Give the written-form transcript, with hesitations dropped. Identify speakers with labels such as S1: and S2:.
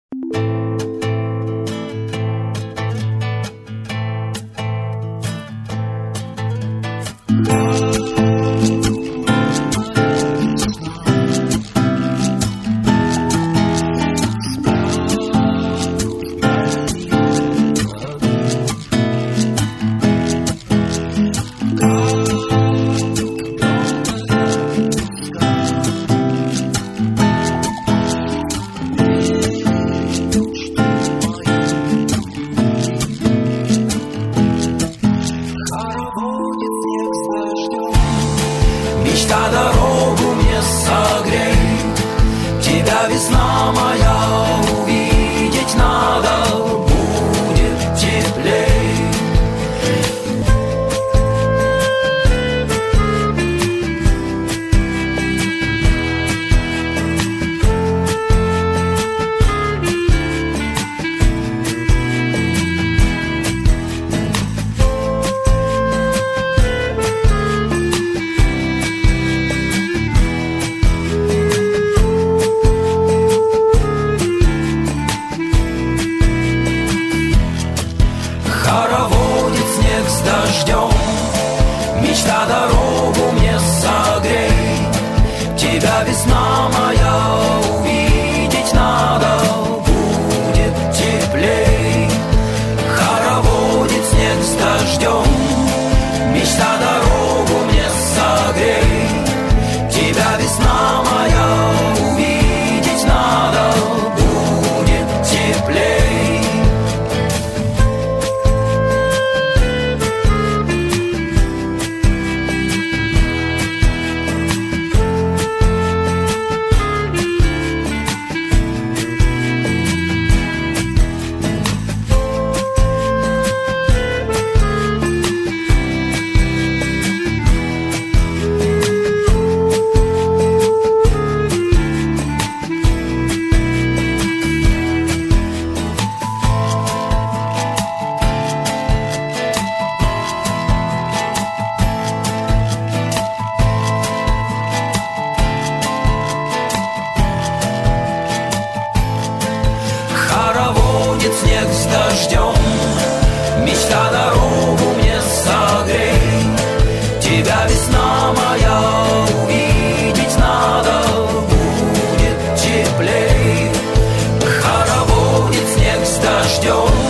S1: Мечта дорогу мне согреет, тебя, весна моя, увидеть надо, будет теплей. Хороводит снег с дождем, мечта дорогу мне согреет, тебя, весна моя, увидеть надо, будет теплей. Хороводит снег с дождем, мечта дорогу мне согреет, тебя, весна моя, увидеть надо, будет теплей. Хороводит снег с дождем, мечта дорогу мне согреет, тебя, весна моя, увидеть надо, будет теплей. Хороводит снег с дождем,